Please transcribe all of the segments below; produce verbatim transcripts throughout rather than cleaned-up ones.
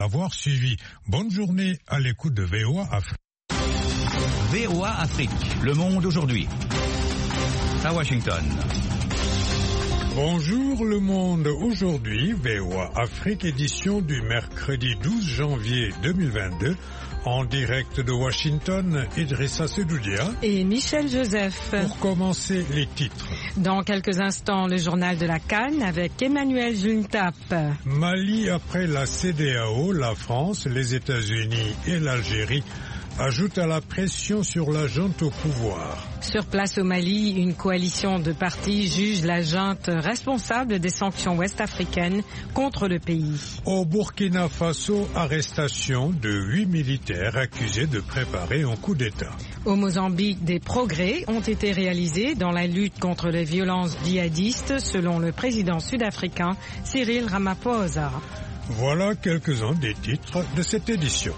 Avoir suivi. Bonne journée à l'écoute de V O A Afrique. V O A Afrique, le monde aujourd'hui. À Washington. Bonjour le monde, aujourd'hui V O A Afrique, édition du mercredi douze janvier deux mille vingt-deux, en direct de Washington, Idrissa Sedoudia et Michel Joseph. Pour commencer, les titres. Dans quelques instants, le journal de la Cannes avec Emmanuel Juntap. Mali après la C D A O, la France, les États-Unis et l'Algérie ajoute à la pression sur la junte au pouvoir. Sur place au Mali, une coalition de partis juge la junte responsable des sanctions ouest-africaines contre le pays. Au Burkina Faso, arrestation de huit militaires accusés de préparer un coup d'État. Au Mozambique, des progrès ont été réalisés dans la lutte contre les violences djihadistes, selon le président sud-africain Cyril Ramaphosa. Voilà quelques-uns des titres de cette édition.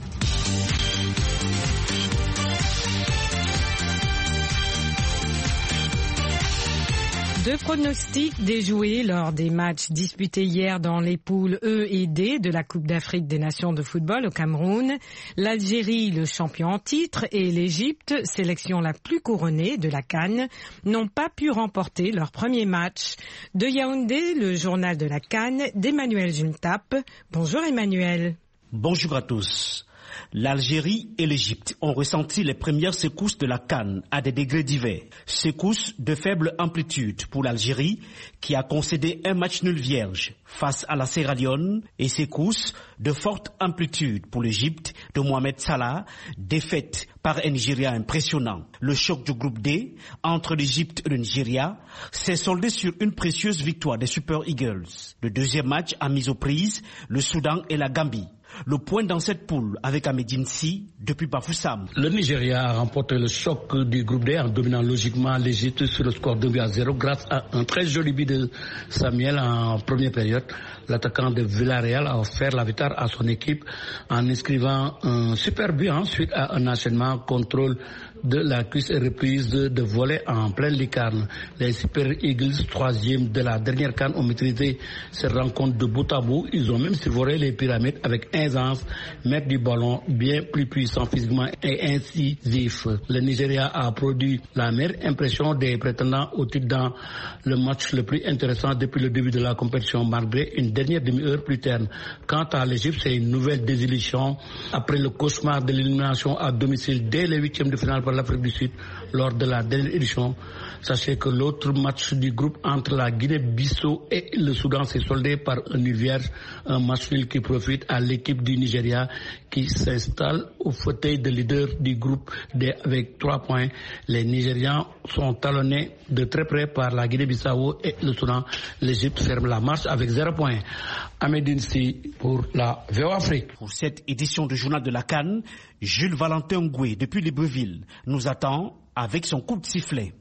Deux pronostics déjoués lors des matchs disputés hier dans les poules E et D de la Coupe d'Afrique des Nations de football au Cameroun. L'Algérie, le champion en titre, et l'Égypte, sélection la plus couronnée de la CAN, n'ont pas pu remporter leur premier match. De Yaoundé, le journal de la CAN d'Emmanuel Juntap. Bonjour Emmanuel. Bonjour à tous. L'Algérie et l'Égypte ont ressenti les premières secousses de la CAN à des degrés divers. Secousses de faible amplitude pour l'Algérie qui a concédé un match nul vierge face à la Sierra Leone et secousses de forte amplitude pour l'Égypte de Mohamed Salah, défaite par un Nigeria impressionnant. Le choc du groupe D entre l'Égypte et le Nigeria s'est soldé sur une précieuse victoire des Super Eagles. Le deuxième match a mis aux prises le Soudan et la Gambie. Le point dans cette poule avec Ahmedine Si depuis Bafoussam. Le Nigeria a remporté le choc du groupe D en dominant logiquement l'Égypte sur le score deux buts à zéro grâce à un très joli but de Samuel en première période. L'attaquant de Villarreal a offert la victoire à son équipe en inscrivant un super but ensuite à un enchaînement contrôle de la cuisse et reprise de, de volet en pleine lucarne. Les Super Eagles, troisième de la dernière CAN, ont maîtrisé cette rencontre de bout à bout. Ils ont même survolé les pyramides avec aisance, mettre du ballon bien plus puissant physiquement et incisif. Le Nigeria a produit la meilleure impression des prétendants au titre dans le match le plus intéressant depuis le début de la compétition, malgré une dernière demi-heure plus terne. Quant à l'Égypte, c'est une nouvelle désillusion après le cauchemar de l'élimination à domicile dès les huitièmes de finale par l'Afrique du Sud lors de la dernière édition. Sachez que l'autre match du groupe entre la Guinée-Bissau et le Soudan s'est soldé par un nul vierge, un match nul qui profite à l'équipe du Nigeria qui s'installe au fauteuil de leader du groupe D avec trois points. Les Nigérians sont talonnés de très près par la Guinée-Bissau et le Soudan. L'Égypte ferme la marche avec zéro point. Ahmedine Si pour la V O A Afrique. Pour cette édition du journal de la CAN, Jules Valentin Ngoué depuis Libreville nous attend avec son coup de sifflet.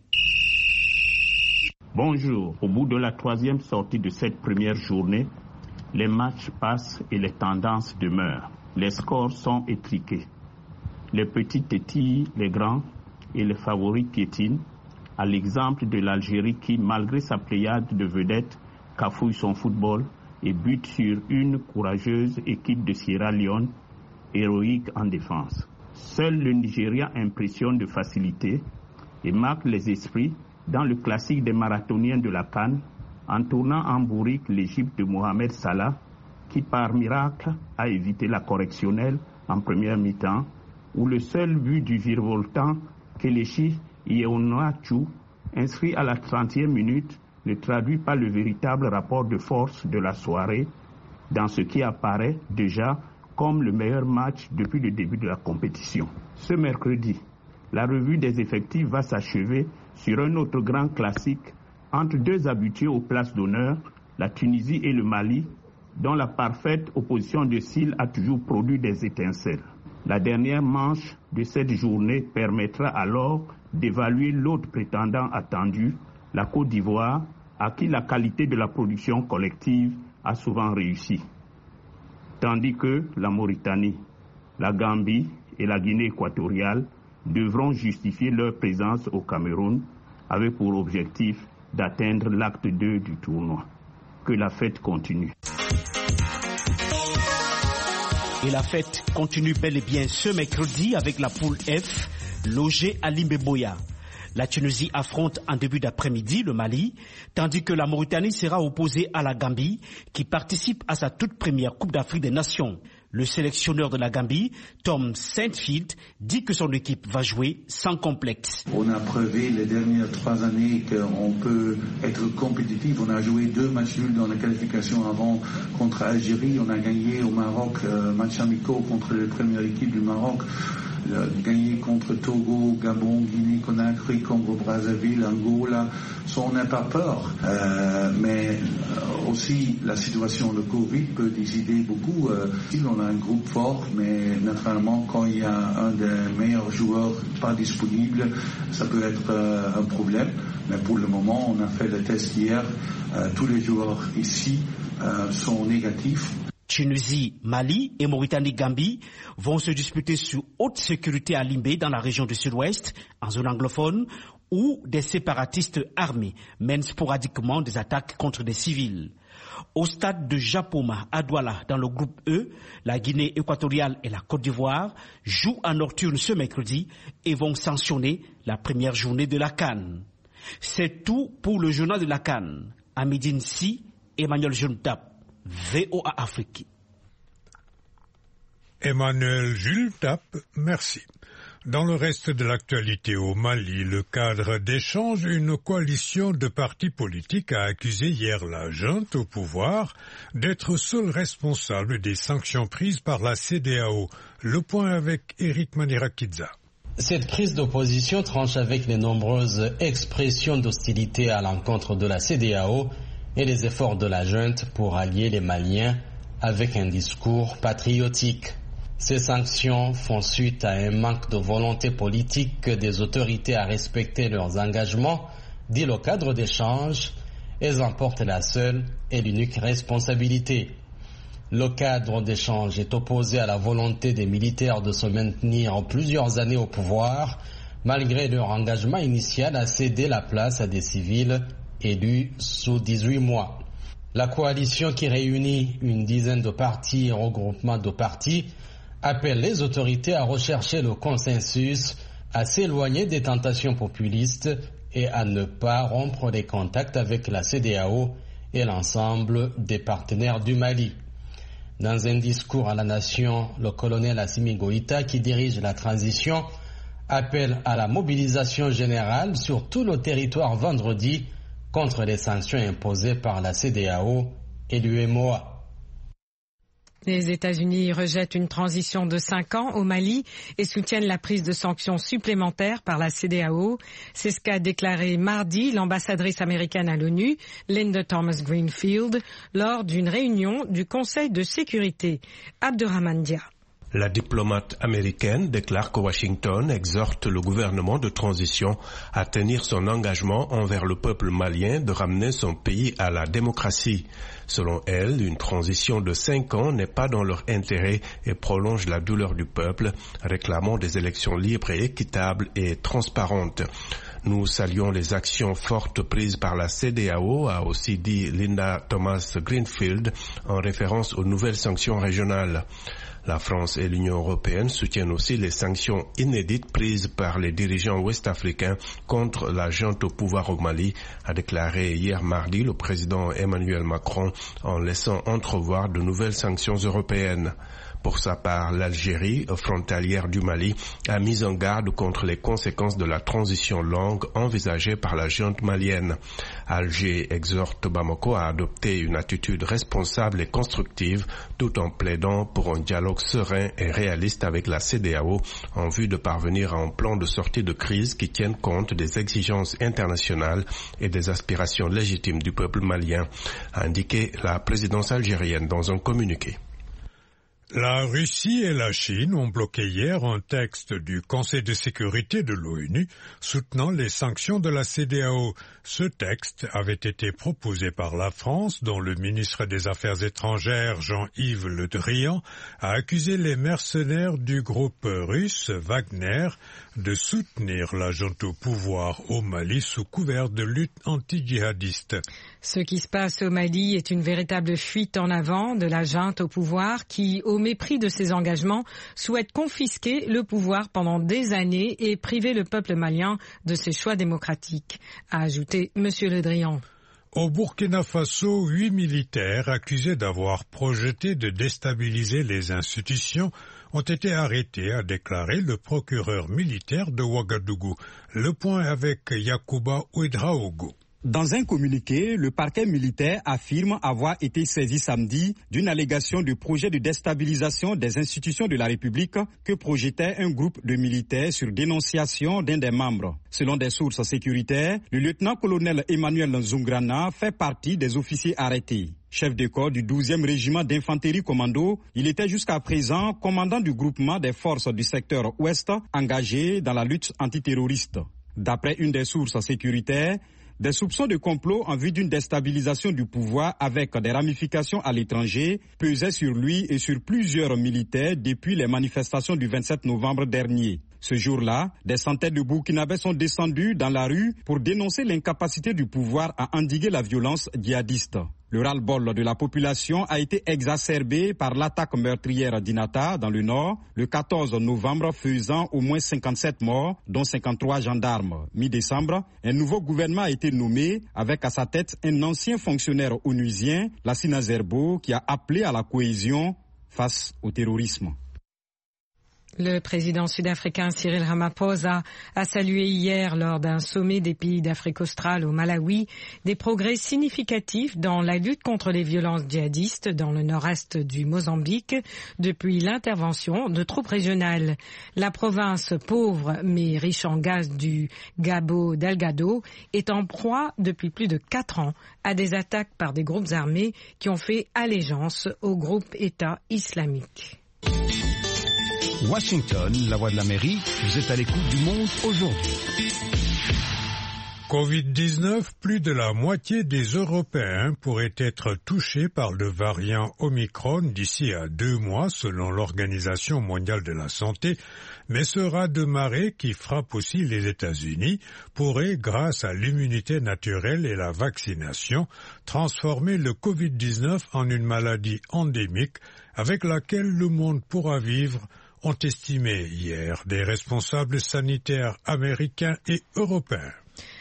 Bonjour. Au bout de la troisième sortie de cette première journée, les matchs passent et les tendances demeurent. Les scores sont étriqués. Les petits tétillent les grands et les favoris piétinent, à l'exemple de l'Algérie qui, malgré sa pléiade de vedettes, cafouille son football et bute sur une courageuse équipe de Sierra Leone, héroïque en défense. Seul le Nigeria impressionne de facilité et marque les esprits dans le classique des marathoniens de la CAN, en tournant en bourrique l'Égypte de Mohamed Salah, qui par miracle a évité la correctionnelle en première mi-temps, où le seul but du virevoltant Kelechi Iheanacho, inscrit à la trentième minute, ne traduit pas le véritable rapport de force de la soirée, dans ce qui apparaît déjà comme le meilleur match depuis le début de la compétition. Ce mercredi, la revue des effectifs va s'achever sur un autre grand classique entre deux habitués aux places d'honneur, la Tunisie et le Mali, dont la parfaite opposition de style a toujours produit des étincelles. La dernière manche de cette journée permettra alors d'évaluer l'autre prétendant attendu, la Côte d'Ivoire, à qui la qualité de la production collective a souvent réussi. Tandis que la Mauritanie, la Gambie et la Guinée équatoriale devront justifier leur présence au Cameroun avec pour objectif d'atteindre l'acte deux du tournoi. Que la fête continue. Et la fête continue bel et bien ce mercredi avec la poule F, logée à Limbe-Boya. La Tunisie affronte en début d'après-midi le Mali, tandis que la Mauritanie sera opposée à la Gambie, qui participe à sa toute première Coupe d'Afrique des Nations. Le sélectionneur de la Gambie, Tom Saintfield, dit que son équipe va jouer sans complexe. On a prouvé les dernières trois années qu'on peut être compétitif. On a joué deux matchs nuls dans la qualification avant contre Algérie. On a gagné au Maroc, euh, match amicaux contre la première équipe du Maroc. Gagné contre Togo, Gabon, Guinée-Conakry, Congo-Brazzaville, Angola. So, on n'a pas peur. Euh, mais aussi, la situation de Covid peut décider beaucoup. Euh, on a un groupe fort, mais naturellement, quand il y a un des meilleurs joueurs pas disponible, ça peut être euh, un problème. Mais pour le moment, on a fait le test hier. Euh, tous les joueurs ici euh, sont négatifs. Tunisie, Mali et Mauritanie-Gambie vont se disputer sous haute sécurité à Limbe dans la région du Sud-Ouest, en zone anglophone, où des séparatistes armés mènent sporadiquement des attaques contre des civils. Au stade de Japoma, à Douala, dans le groupe E, la Guinée équatoriale et la Côte d'Ivoire jouent en nocturne ce mercredi et vont sanctionner la première journée de la CAN. C'est tout pour le journal de la CAN. À Médine Si, Emmanuel Juntap. V O A Afrique. Emmanuel Jules Tap, merci. Dans le reste de l'actualité au Mali, le cadre d'échange, une coalition de partis politiques a accusé hier la junte au pouvoir d'être seul responsable des sanctions prises par la C E D E A O. Le point avec Eric Manirakidza. Cette prise d'opposition tranche avec les nombreuses expressions d'hostilité à l'encontre de la C E D E A O et les efforts de la junte pour allier les Maliens avec un discours patriotique. Ces sanctions font suite à un manque de volonté politique des autorités à respecter leurs engagements, dit le cadre d'échange. Elles en portent la seule et l'unique responsabilité. Le cadre d'échange est opposé à la volonté des militaires de se maintenir plusieurs années au pouvoir, malgré leur engagement initial à céder la place à des civils élus sous dix-huit mois. La coalition qui réunit une dizaine de partis et regroupements de partis appelle les autorités à rechercher le consensus, à s'éloigner des tentations populistes et à ne pas rompre les contacts avec la C E D E A O et l'ensemble des partenaires du Mali. Dans un discours à la nation, le colonel Assimi Goïta, qui dirige la transition, appelle à la mobilisation générale sur tout le territoire vendredi contre les sanctions imposées par la C E D E A O et l'U E M O A. Les États-Unis rejettent une transition de cinq ans au Mali et soutiennent la prise de sanctions supplémentaires par la C E D E A O. C'est ce qu'a déclaré mardi l'ambassadrice américaine à l'ONU, Linda Thomas-Greenfield, lors d'une réunion du Conseil de sécurité. Abderrahmane Dia. La diplomate américaine déclare que Washington exhorte le gouvernement de transition à tenir son engagement envers le peuple malien de ramener son pays à la démocratie. Selon elle, une transition de cinq ans n'est pas dans leur intérêt et prolonge la douleur du peuple, réclamant des élections libres et équitables et transparentes. Nous saluons les actions fortes prises par la C E D E A O, a aussi dit Linda Thomas-Greenfield en référence aux nouvelles sanctions régionales. La France et l'Union européenne soutiennent aussi les sanctions inédites prises par les dirigeants ouest-africains contre la junte au pouvoir au Mali, a déclaré hier mardi le président Emmanuel Macron en laissant entrevoir de nouvelles sanctions européennes. Pour sa part, l'Algérie, frontalière du Mali, a mis en garde contre les conséquences de la transition longue envisagée par la junte malienne. Alger exhorte Bamako à adopter une attitude responsable et constructive tout en plaidant pour un dialogue serein et réaliste avec la C E D E A O en vue de parvenir à un plan de sortie de crise qui tienne compte des exigences internationales et des aspirations légitimes du peuple malien, a indiqué la présidence algérienne dans un communiqué. La Russie et la Chine ont bloqué hier un texte du Conseil de sécurité de l'ONU soutenant les sanctions de la C E D E A O. Ce texte avait été proposé par la France, dont le ministre des Affaires étrangères Jean-Yves Le Drian a accusé les mercenaires du groupe russe Wagner de soutenir la junte au pouvoir au Mali sous couvert de lutte anti-djihadiste. Ce qui se passe au Mali est une véritable fuite en avant de la junte au pouvoir qui, au au mépris de ses engagements, souhaite confisquer le pouvoir pendant des années et priver le peuple malien de ses choix démocratiques, a ajouté M. Le Drian. Au Burkina Faso, huit militaires accusés d'avoir projeté de déstabiliser les institutions ont été arrêtés, a déclaré le procureur militaire de Ouagadougou. Le point avec Yacouba Ouedraogo. Dans un communiqué, le parquet militaire affirme avoir été saisi samedi d'une allégation de projet de déstabilisation des institutions de la République que projetait un groupe de militaires sur dénonciation d'un des membres. Selon des sources sécuritaires, le lieutenant-colonel Emmanuel Nzungrana fait partie des officiers arrêtés. Chef de corps du douzième régiment d'infanterie commando, il était jusqu'à présent commandant du groupement des forces du secteur ouest engagé dans la lutte antiterroriste. D'après une des sources sécuritaires, des soupçons de complot en vue d'une déstabilisation du pouvoir avec des ramifications à l'étranger pesaient sur lui et sur plusieurs militaires depuis les manifestations du vingt-sept novembre dernier. Ce jour-là, des centaines de Burkinabés sont descendus dans la rue pour dénoncer l'incapacité du pouvoir à endiguer la violence djihadiste. Le ras-le-bol de la population a été exacerbé par l'attaque meurtrière d'Inata dans le nord, le quatorze novembre, faisant au moins cinquante-sept morts, dont cinquante-trois gendarmes. Mi-décembre, un nouveau gouvernement a été nommé avec à sa tête un ancien fonctionnaire onusien, Lassina Zerbo, qui a appelé à la cohésion face au terrorisme. Le président sud-africain Cyril Ramaphosa a salué hier lors d'un sommet des pays d'Afrique australe au Malawi des progrès significatifs dans la lutte contre les violences djihadistes dans le nord-est du Mozambique depuis l'intervention de troupes régionales. La province pauvre mais riche en gaz du Cabo Delgado est en proie depuis plus de quatre ans à des attaques par des groupes armés qui ont fait allégeance au groupe État islamique. Washington, la voix de l'Amérique, vous êtes à l'écoute du monde aujourd'hui. covid dix-neuf, plus de la moitié des Européens pourraient être touchés par le variant Omicron d'ici à deux mois, selon l'Organisation mondiale de la santé, mais ce raz de marée qui frappe aussi les États-Unis pourrait, grâce à l'immunité naturelle et la vaccination, transformer le covid dix-neuf en une maladie endémique avec laquelle le monde pourra vivre, ont estimé hier des responsables sanitaires américains et européens.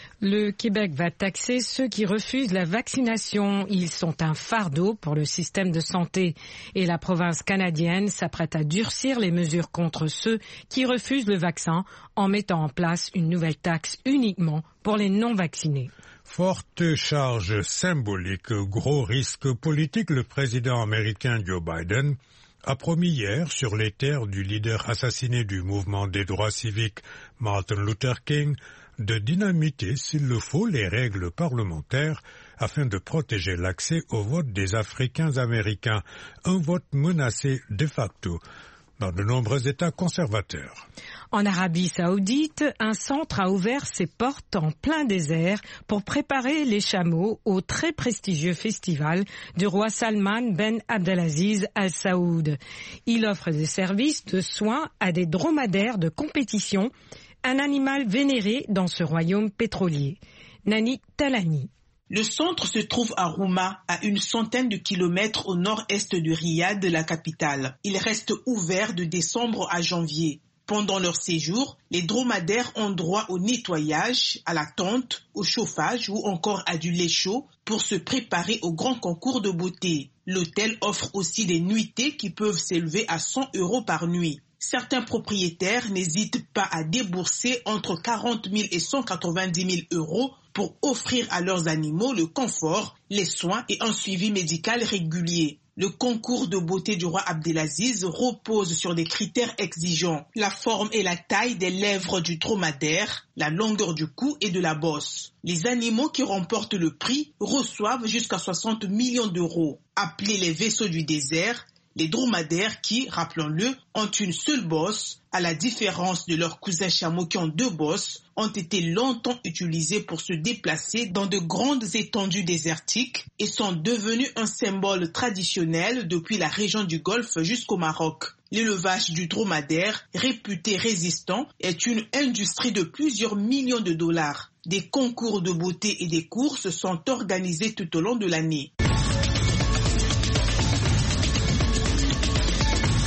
Le Québec va taxer ceux qui refusent la vaccination. Ils sont un fardeau pour le système de santé. Et la province canadienne s'apprête à durcir les mesures contre ceux qui refusent le vaccin en mettant en place une nouvelle taxe uniquement pour les non-vaccinés. Forte charge symbolique, gros risque politique, le président américain Joe Biden a promis hier, sur les terres du leader assassiné du mouvement des droits civiques, Martin Luther King, de dynamiter, s'il le faut, les règles parlementaires afin de protéger l'accès au vote des Africains-Américains, un vote menacé de facto dans de nombreux États conservateurs. En Arabie Saoudite, un centre a ouvert ses portes en plein désert pour préparer les chameaux au très prestigieux festival du roi Salman Ben Abdelaziz Al Saoud. Il offre des services de soins à des dromadaires de compétition, un animal vénéré dans ce royaume pétrolier. Nani Talani. Le centre se trouve à Rouma, à une centaine de kilomètres au nord-est de Riyad, la capitale. Il reste ouvert de décembre à janvier. Pendant leur séjour, les dromadaires ont droit au nettoyage, à la tente, au chauffage ou encore à du lait chaud pour se préparer au grand concours de beauté. L'hôtel offre aussi des nuitées qui peuvent s'élever à cent euros par nuit. Certains propriétaires n'hésitent pas à débourser entre quarante mille et cent quatre-vingt-dix mille euros pour offrir à leurs animaux le confort, les soins et un suivi médical régulier. Le concours de beauté du roi Abdelaziz repose sur des critères exigeants. La forme et la taille des lèvres du dromadaire, la longueur du cou et de la bosse. Les animaux qui remportent le prix reçoivent jusqu'à soixante millions d'euros. Appelés les vaisseaux du désert, les dromadaires qui, rappelons-le, ont une seule bosse, à la différence de leurs cousins chameaux qui ont deux bosses, ont été longtemps utilisés pour se déplacer dans de grandes étendues désertiques et sont devenus un symbole traditionnel depuis la région du Golfe jusqu'au Maroc. L'élevage du dromadaire, réputé résistant, est une industrie de plusieurs millions de dollars. Des concours de beauté et des courses sont organisés tout au long de l'année.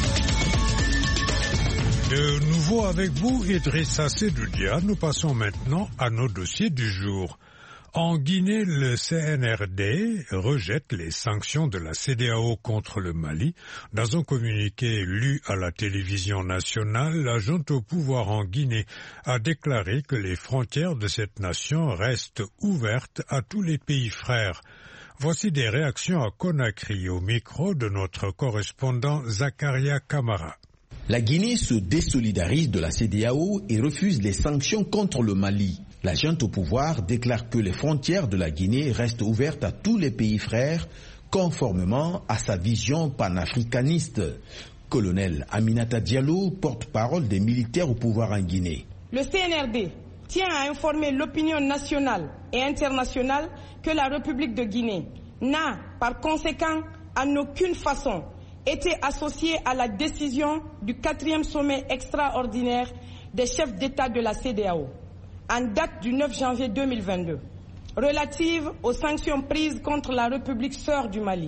De nouveau avec vous, Idrissa Seydoudia. Nous passons maintenant à nos dossiers du jour. En Guinée, le C N R D rejette les sanctions de la C D A O contre le Mali. Dans un communiqué lu à la télévision nationale, la junte au pouvoir en Guinée a déclaré que les frontières de cette nation restent ouvertes à tous les pays frères. Voici des réactions à Conakry au micro de notre correspondant Zakaria Kamara. La Guinée se désolidarise de la C D A O et refuse les sanctions contre le Mali. La junte au pouvoir déclare que les frontières de la Guinée restent ouvertes à tous les pays frères, conformément à sa vision panafricaniste. Colonel Aminata Diallo, porte-parole des militaires au pouvoir en Guinée. Le C N R D tient à informer l'opinion nationale et internationale que la République de Guinée n'a, par conséquent, en aucune façon été associée à la décision du quatrième sommet extraordinaire des chefs d'État de la C D A O, en date du neuf janvier deux mille vingt-deux, relative aux sanctions prises contre la République sœur du Mali.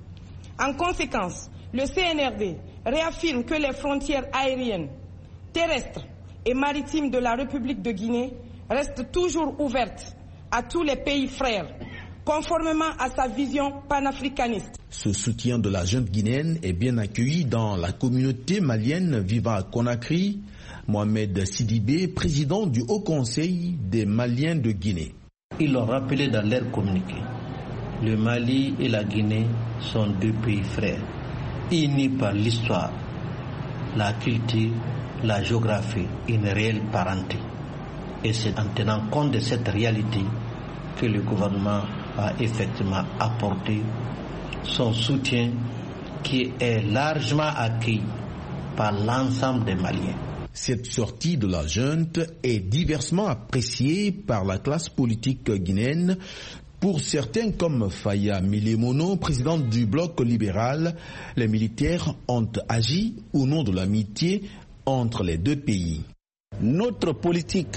En conséquence, le C N R D réaffirme que les frontières aériennes, terrestres et maritimes de la République de Guinée restent toujours ouvertes à tous les pays frères, conformément à sa vision panafricaniste. Ce soutien de la junte guinéenne est bien accueilli dans la communauté malienne vivant à Conakry. Mohamed Sidibé, président du Haut Conseil des Maliens de Guinée. Ils l'ont rappelé dans leur communiqué. Le Mali et la Guinée sont deux pays frères, unis par l'histoire, la culture, la géographie, une réelle parenté. Et c'est en tenant compte de cette réalité que le gouvernement a effectivement apporté son soutien qui est largement acquis par l'ensemble des Maliens. Cette sortie de la junte est diversement appréciée par la classe politique guinéenne. Pour certains comme Faya Milemono, président du bloc libéral, les militaires ont agi au nom de l'amitié entre les deux pays. Notre politique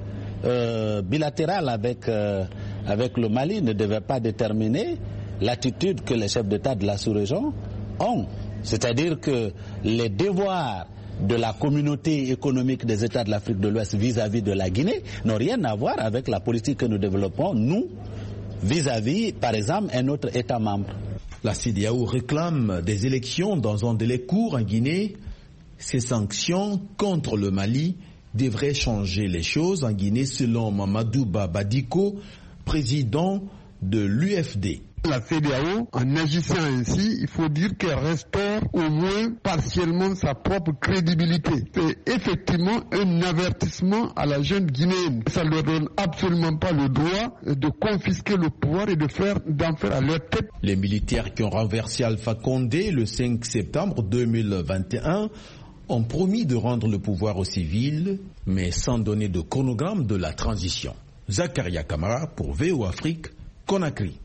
euh, bilatérale avec, euh, avec le Mali ne devait pas déterminer l'attitude que les chefs d'État de la sous-région ont. C'est-à-dire que les devoirs de la communauté économique des États de l'Afrique de l'Ouest vis-à-vis de la Guinée n'ont rien à voir avec la politique que nous développons, nous, vis-à-vis, par exemple, un autre État membre. La C D A O réclame des élections dans un délai court en Guinée. Ces sanctions contre le Mali devraient changer les choses en Guinée, selon Mamadou Babadiko, président de l'U F D. La C D A O, en agissant ainsi, il faut dire qu'elle restaure au moins partiellement sa propre crédibilité. C'est effectivement un avertissement à la jeune guinéenne. Ça ne leur donne absolument pas le droit de confisquer le pouvoir et de faire, d'en faire à leur tête. Les militaires qui ont renversé Alpha Condé le cinq septembre deux mille vingt et un ont promis de rendre le pouvoir aux civils, mais sans donner de chronogramme de la transition. Zakaria Kamara pour V O Afrique, Conakry.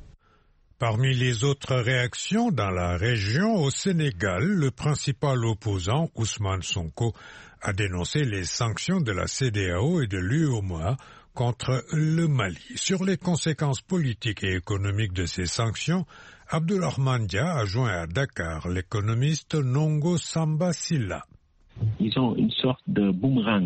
Parmi les autres réactions dans la région, au Sénégal, le principal opposant, Ousmane Sonko, a dénoncé les sanctions de la C D A O et de l'U E M O A contre le Mali. Sur les conséquences politiques et économiques de ces sanctions, Abdourahmane Dia a joint à Dakar l'économiste Nongo Samba Silla. Ils ont une sorte de boomerang,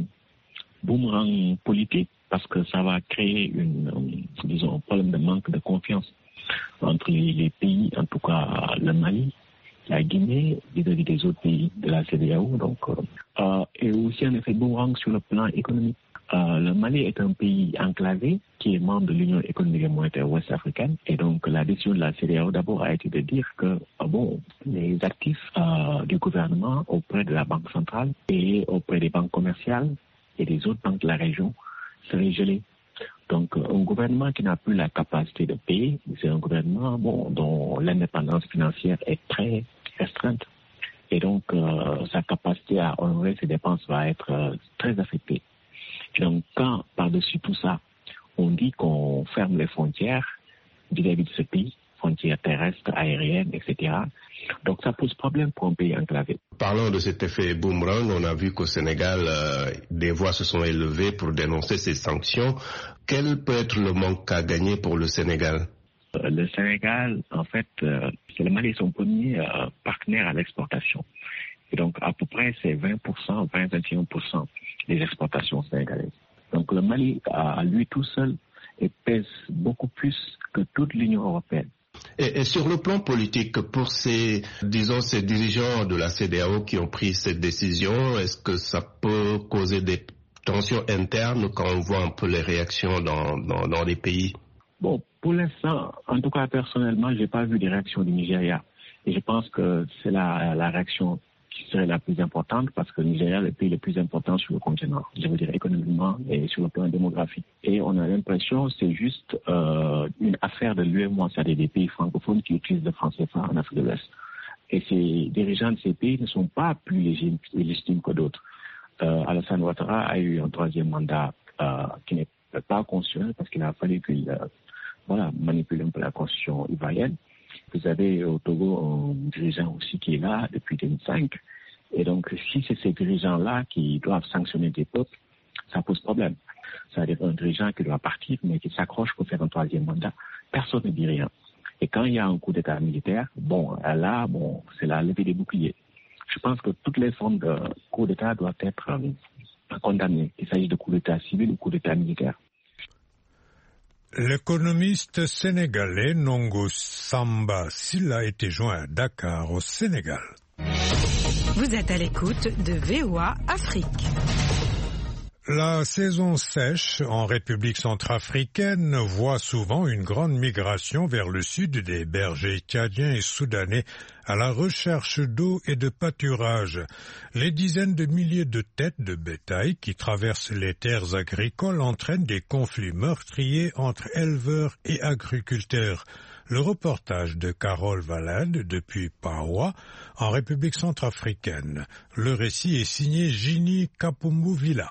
boomerang politique, parce que ça va créer une, disons, un problème de manque de confiance entre les, les pays, en tout cas le Mali, la Guinée, vis-à-vis des autres pays de la C D A O. Donc, euh, et aussi un effet boomerang sur le plan économique. Euh, le Mali est un pays enclavé qui est membre de l'Union économique et monétaire ouest-africaine. Et donc, la décision de la C D A O d'abord a été de dire que euh, bon, les actifs euh, du gouvernement auprès de la Banque centrale et auprès des banques commerciales et des autres banques de la région seraient gelés. Donc, un gouvernement qui n'a plus la capacité de payer, c'est un gouvernement bon, dont l'indépendance financière est très restreinte. Et donc, euh, sa capacité à honorer ses dépenses va être euh, très affectée. Et donc, quand, par-dessus tout ça, on dit qu'on ferme les frontières vis-à-vis de ce pays, frontières terrestres, aériennes, et cetera, donc ça pose problème pour un pays enclavé. Parlons de cet effet boomerang. On a vu qu'au Sénégal, euh, des voix se sont élevées pour dénoncer ces sanctions. Quel peut être le manque à gagner pour le Sénégal? euh, Le Sénégal, en fait, euh, c'est le Mali son premier euh, partenaire à l'exportation. Et donc, à peu près, c'est vingt pour cent, vingt à vingt et un pour cent des exportations sénégalaises. Donc, le Mali, à lui tout seul, pèse beaucoup plus que toute l'Union européenne. Et, et sur le plan politique, pour ces, disons, ces dirigeants de la C E D E A O qui ont pris cette décision, est-ce que ça peut causer des tensions internes quand on voit un peu les réactions dans, dans, dans les pays? Bon, pour l'instant, en tout cas personnellement, je n'ai pas vu des réactions du Nigeria. Et je pense que c'est la, la réaction qui serait la plus importante parce que le Nigeria est le pays le plus important sur le continent, je veux dire économiquement et sur le plan démographique. Et on a l'impression que c'est juste euh, une affaire de l'U E M O A, c'est-à-dire des pays francophones qui utilisent le franc C F A en Afrique de l'Ouest. Et ces dirigeants de ces pays ne sont pas plus légitimes que d'autres. Euh, Alassane Ouattara a eu un troisième mandat euh, qui n'est pas constitutionnel parce qu'il a fallu qu'il euh, voilà, manipule un peu la constitution ivoirienne. Vous avez au Togo un dirigeant aussi qui est là depuis deux mille cinq. Et donc, si c'est ces dirigeants-là qui doivent sanctionner des peuples, ça pose problème. C'est-à-dire un dirigeant qui doit partir, mais qui s'accroche pour faire un troisième mandat, personne ne dit rien. Et quand il y a un coup d'État militaire, bon, là, bon, c'est la levée des boucliers. Je pense que toutes les formes de coup d'État doivent être euh, condamnées. Il s'agit de coup d'État civil ou coup d'État militaire. L'économiste sénégalais Nongo Samba Sylla a été joint à Dakar, au Sénégal. Vous êtes à l'écoute de V O A Afrique. La saison sèche en République centrafricaine voit souvent une grande migration vers le sud des bergers tchadiens et soudanais à la recherche d'eau et de pâturage. Les dizaines de milliers de têtes de bétail qui traversent les terres agricoles entraînent des conflits meurtriers entre éleveurs et agriculteurs. Le reportage de Carole Valade depuis Paoua, en République centrafricaine. Le récit est signé Gini Kapumbu-Villa.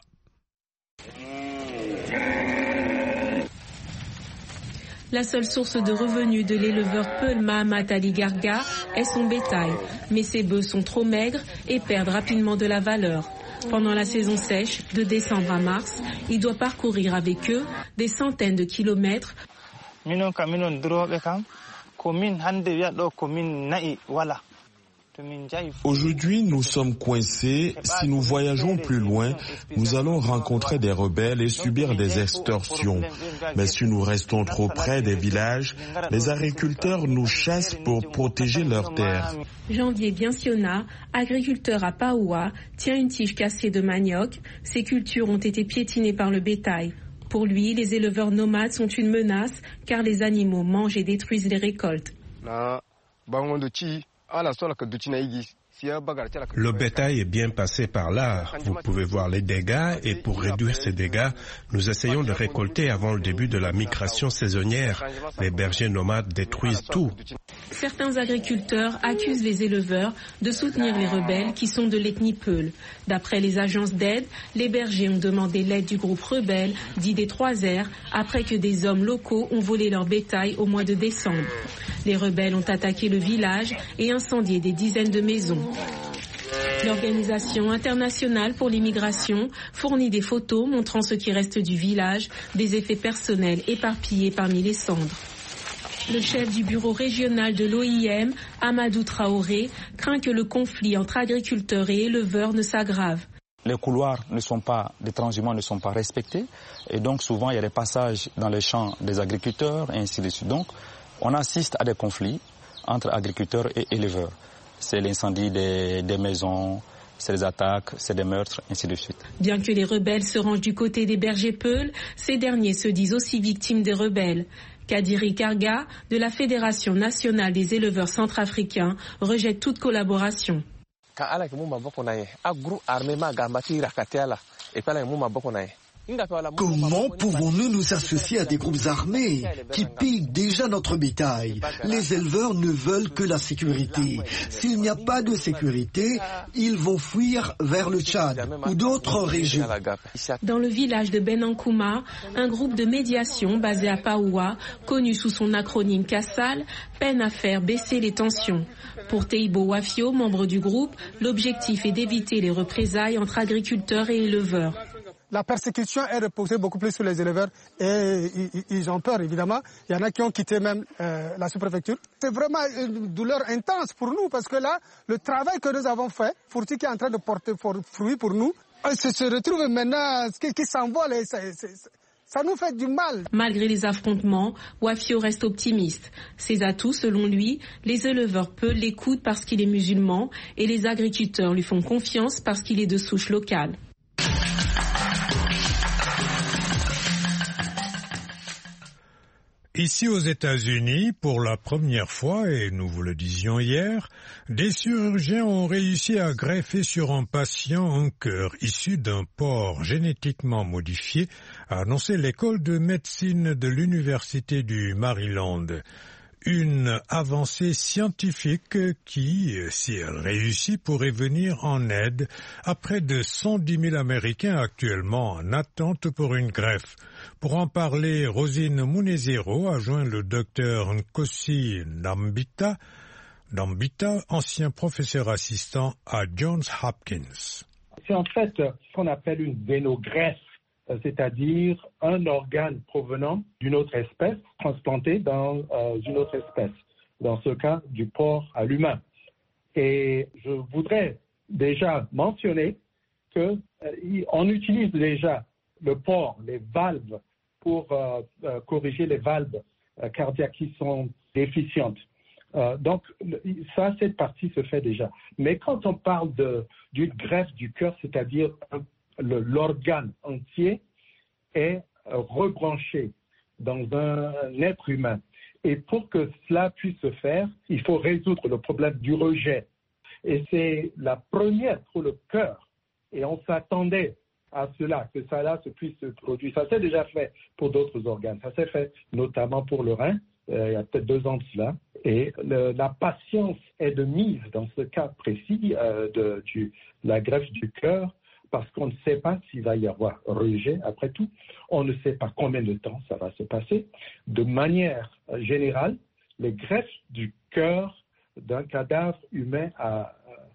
La seule source de revenus de l'éleveur Peul Mahamat Ali Garga est son bétail. Mais ses bœufs sont trop maigres et perdent rapidement de la valeur. Pendant la saison sèche, de décembre à mars, il doit parcourir avec eux des centaines de kilomètres. Aujourd'hui, nous sommes coincés. Si nous voyageons plus loin, nous allons rencontrer des rebelles et subir des extorsions. Mais si nous restons trop près des villages, les agriculteurs nous chassent pour protéger leurs terres. Janvier Biensiona, agriculteur à Paoua, tient une tige cassée de manioc. Ses cultures ont été piétinées par le bétail. Pour lui, les éleveurs nomades sont une menace car les animaux mangent et détruisent les récoltes. Le bétail est bien passé par là. Vous pouvez voir les dégâts et pour réduire ces dégâts, nous essayons de récolter avant le début de la migration saisonnière. Les bergers nomades détruisent tout. Certains agriculteurs accusent les éleveurs de soutenir les rebelles qui sont de l'ethnie Peul. D'après les agences d'aide, les bergers ont demandé l'aide du groupe rebelle dit des Trois Airs après que des hommes locaux ont volé leur bétail au mois de décembre. Les rebelles ont attaqué le village et incendié des dizaines de maisons. L'Organisation internationale pour l'immigration fournit des photos montrant ce qui reste du village, des effets personnels éparpillés parmi les cendres. Le chef du bureau régional de l'O I M, Amadou Traoré, craint que le conflit entre agriculteurs et éleveurs ne s'aggrave. Les couloirs ne sont pas, des transhumants ne sont pas respectés et donc souvent il y a des passages dans les champs des agriculteurs et ainsi de suite. Donc on assiste à des conflits entre agriculteurs et éleveurs. C'est l'incendie des, des maisons, c'est les attaques, c'est des meurtres, ainsi de suite. Bien que les rebelles se rangent du côté des bergers Peul, ces derniers se disent aussi victimes des rebelles. Kadiri Karga, de la Fédération nationale des éleveurs centrafricains, rejette toute collaboration. Comment pouvons-nous nous associer à des groupes armés qui pillent déjà notre bétail? Les éleveurs ne veulent que la sécurité. S'il n'y a pas de sécurité, ils vont fuir vers le Tchad ou d'autres régions. Dans le village de Benankouma, un groupe de médiation basé à Paoua, connu sous son acronyme Kassal, peine à faire baisser les tensions. Pour Teibo Wafio, membre du groupe, l'objectif est d'éviter les représailles entre agriculteurs et éleveurs. la persécution est reposée beaucoup plus sur les éleveurs et ils, ils ont peur évidemment. Il y en a qui ont quitté même euh, la sous-préfecture. C'est vraiment une douleur intense pour nous parce que là, le travail que nous avons fait, Fourti qui est en train de porter fruit pour nous, se, se retrouve maintenant, qui, qui s'envole et c'est, c'est, ça nous fait du mal. Malgré les affrontements, Wafio reste optimiste. Ses atouts, selon lui, les éleveurs peu l'écoutent parce qu'il est musulman et les agriculteurs lui font confiance parce qu'il est de souche locale. Ici aux États-Unis, pour la première fois, et nous vous le disions hier, des chirurgiens ont réussi à greffer sur un patient un cœur issu d'un porc génétiquement modifié, a annoncé l'école de médecine de l'Université du Maryland. Une avancée scientifique qui, si elle réussit, pourrait venir en aide à près de cent dix mille Américains actuellement en attente pour une greffe. Pour en parler, Rosine Munezero a joint le docteur Nkosi Dambita, Dambita, ancien professeur assistant à Johns Hopkins. C'est en fait ce qu'on appelle une vénogreffe, c'est-à-dire un organe provenant d'une autre espèce transplanté dans euh, une autre espèce, dans ce cas du porc à l'humain. Et je voudrais déjà mentionner qu'on euh, utilise déjà le porc, les valves, pour euh, euh, corriger les valves euh, cardiaques qui sont déficientes. Euh, donc ça, cette partie se fait déjà. Mais quand on parle de, d'une greffe du cœur, c'est-à-dire un Le, l'organe entier est euh, rebranché dans un, un être humain. Et pour que cela puisse se faire, il faut résoudre le problème du rejet. Et c'est la première pour le cœur. Et on s'attendait à cela, que cela se puisse se produire. Ça s'est déjà fait pour d'autres organes. Ça s'est fait notamment pour le rein, euh, il y a peut-être deux ans de cela. Et le, la patience est de mise dans ce cas précis euh, de du, la greffe du cœur, parce qu'on ne sait pas s'il va y avoir rejet, après tout. On ne sait pas combien de temps ça va se passer. De manière générale, les greffes du cœur d'un cadavre humain à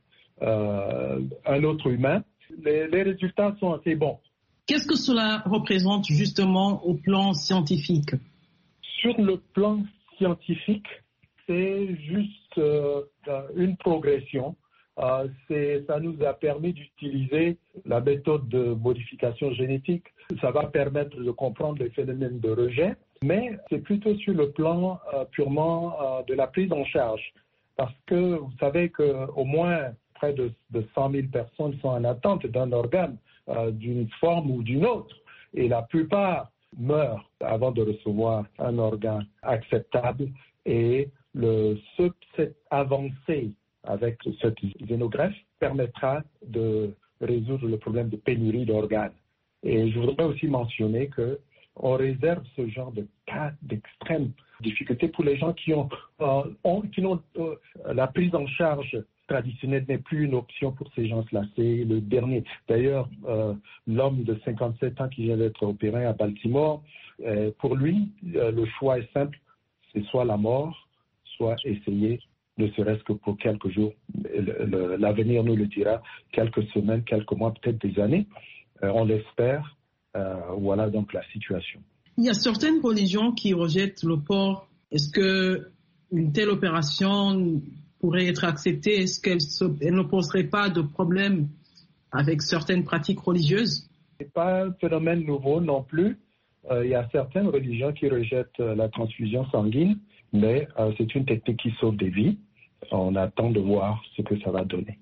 euh, un autre humain, les, les résultats sont assez bons. Qu'est-ce que cela représente justement au plan scientifique? Sur le plan scientifique, c'est juste euh, une progression. Euh, c'est, ça nous a permis d'utiliser la méthode de modification génétique. Ça va permettre de comprendre les phénomènes de rejet, mais c'est plutôt sur le plan euh, purement euh, de la prise en charge. Parce que vous savez qu'au moins près de, de cent mille personnes sont en attente d'un organe euh, d'une forme ou d'une autre. Et la plupart meurent avant de recevoir un organe acceptable. Et le, ce, cette avancée avec cette vénogreffe permettra de résoudre le problème de pénurie d'organes. Et je voudrais aussi mentionner qu'on réserve ce genre de cas d'extrême difficulté pour les gens qui ont, euh, ont, qui n'ont euh, la prise en charge traditionnelle n'est plus une option pour ces gens-là. C'est le dernier. D'ailleurs, euh, l'homme de cinquante-sept ans qui vient d'être opéré à Baltimore, euh, pour lui, euh, le choix est simple, c'est soit la mort, soit essayer ne serait-ce que pour quelques jours. Le, le, l'avenir nous le dira, quelques semaines, quelques mois, peut-être des années. Euh, on l'espère. Euh, voilà donc la situation. Il y a certaines religions qui rejettent le porc. Est-ce qu'une telle opération pourrait être acceptée? Est-ce qu'elle se, elle ne poserait pas de problème avec certaines pratiques religieuses? Ce n'est pas un phénomène nouveau non plus. Euh, il y a certaines religions qui rejettent euh, la transfusion sanguine, mais euh, c'est une technique qui sauve des vies. On attend de voir ce que ça va donner.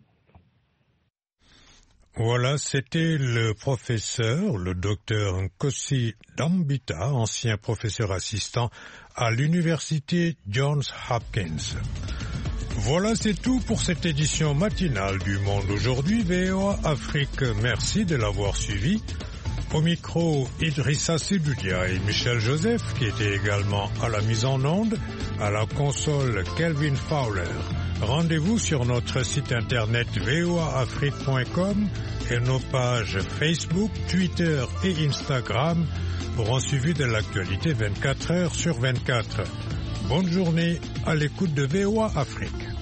Voilà, c'était le professeur, le docteur Nkosi Dambita, ancien professeur assistant à l'université Johns Hopkins. Voilà, c'est tout pour cette édition matinale du Monde aujourd'hui. V O A Afrique, merci de l'avoir suivi. Au micro, Idrissa Sidoudia et Michel Joseph, qui étaient également à la mise en onde, à la console Kelvin Fowler. Rendez-vous sur notre site internet v o a afrique point com et nos pages Facebook, Twitter et Instagram pour un suivi de l'actualité vingt-quatre heures sur vingt-quatre. Bonne journée à l'écoute de V O A Afrique.